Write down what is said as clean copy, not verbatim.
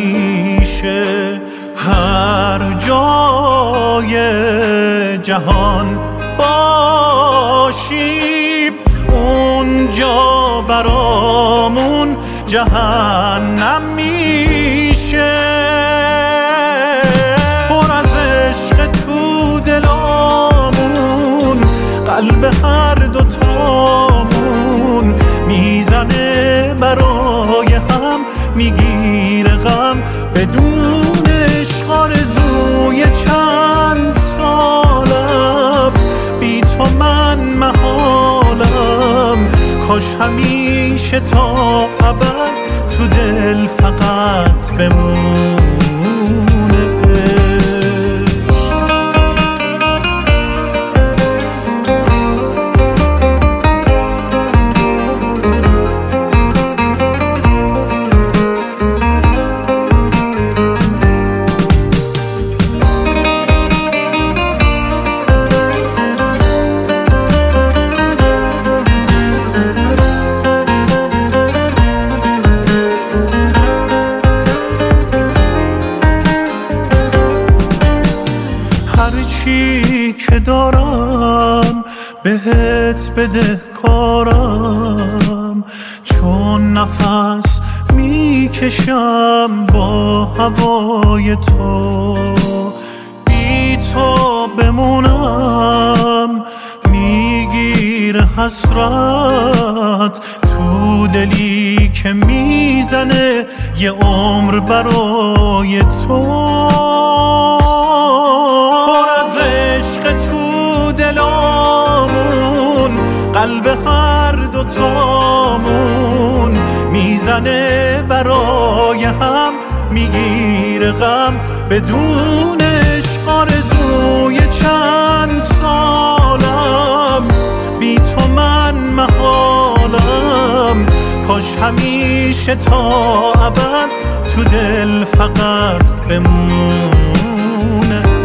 همیشه هر جای جهان باشیم اونجا برامون جهنم میشه. پر از عشق تو دلامون قلب هر دوتامون میزنه برای هم میگیره غم بدون عشق آرزوی چند سالم بی تو من محالم. کاش همیشه تا ابد تو دل فقط بمونه. هرچی که دارم بهت بده کارم، چون نفس میکشم با هوای تو. بی تو بمونم میگیر حسرت تو دلی که میزنه یه عمر برای تو. تو دلامون قلب هر دوتامون میزنه برای هم میگیره غم بدون عشق آرزوی چند سالم بی تو من محالم. کاش همیشه تا ابد تو دل فقط بمونه.